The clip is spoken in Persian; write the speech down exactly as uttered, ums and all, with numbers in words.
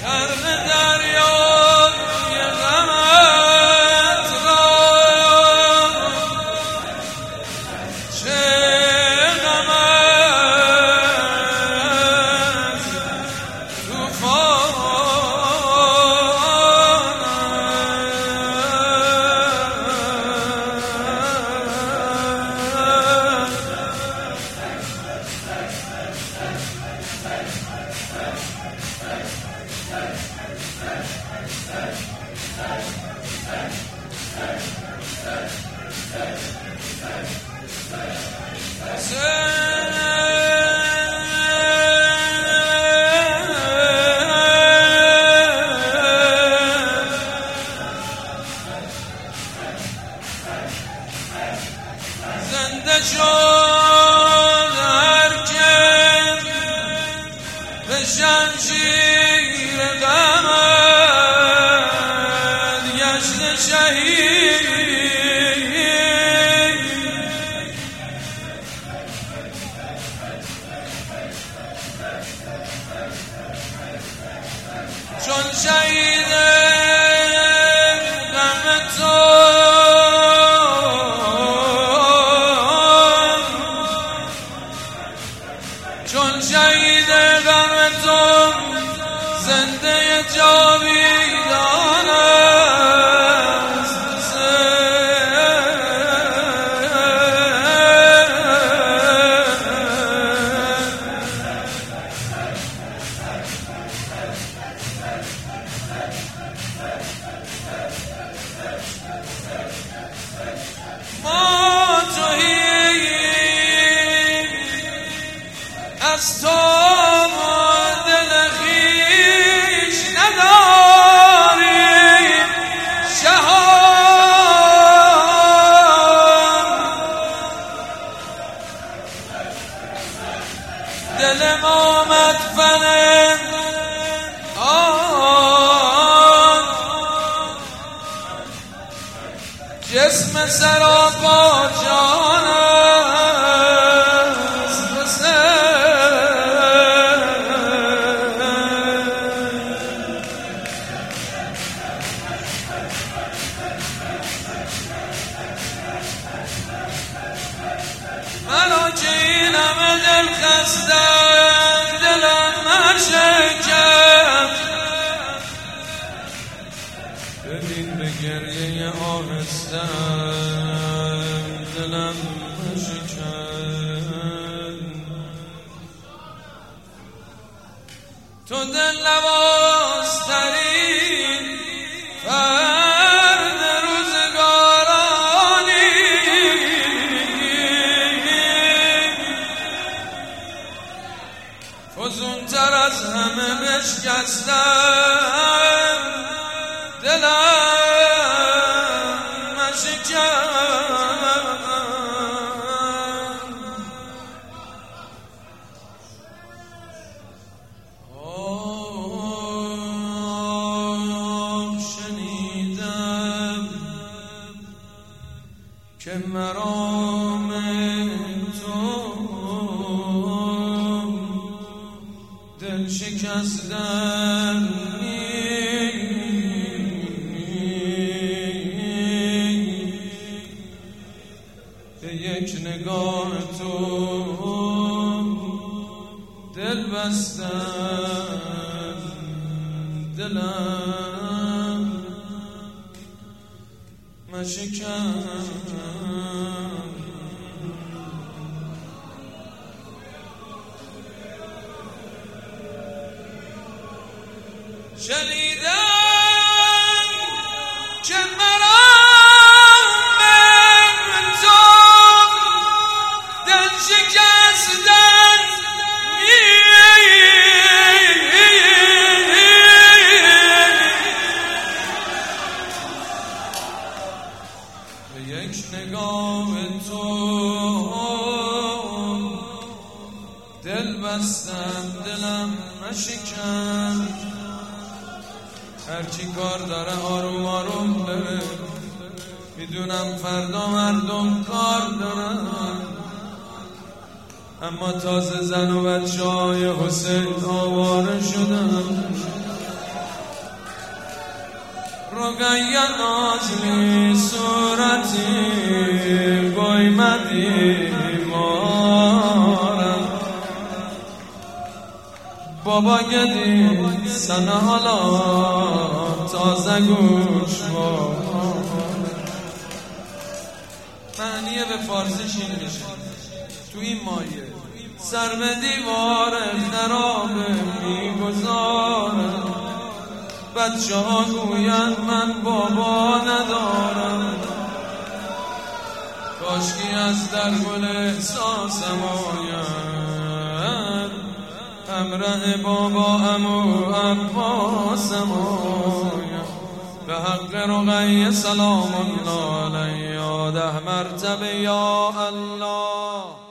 زنده شد هر که به شمشیر غمت گشت شهید، چون شهید غم تو چون شهید غم تو زنده جاویدان است. ما تویی از تو دل خویش نداریم شهان، دل ما مدفن آن جسم سراپا جان است. منو که این همه دل خستم دلم نشکم، ببین به گریه آهستم دلم نشکم. تو دل نوازترین فرد روزگارانی، فزونتر از همه بشکستم دلم مشکم. آه شنیدم که مرام تو دل شکستن به یک نگاه تو دل بستم دلم مشکم. شنیدم که مرام تو دل شکستن به یک نگاه تو دل بستم دلم مشکم. هرچی کار داره آروم آروم بره، میدونم فردا مردم کار دارن، اما تازه زن و بچه های حسین آواره شدن. رقیه نازلی صورتی قیمتی مارم بابا گدی سنه حالا تازه گوش بار معنیه به فارسیش این میشه تو این مایه سر به دیوار خرابه میگذاره بچه ها گوین من بابا ندارم کاشکی از در گل احساسم آید همراه بابا امو عباسم آید به حق رقیه سلام الله علیه ده مرتبه یا الله.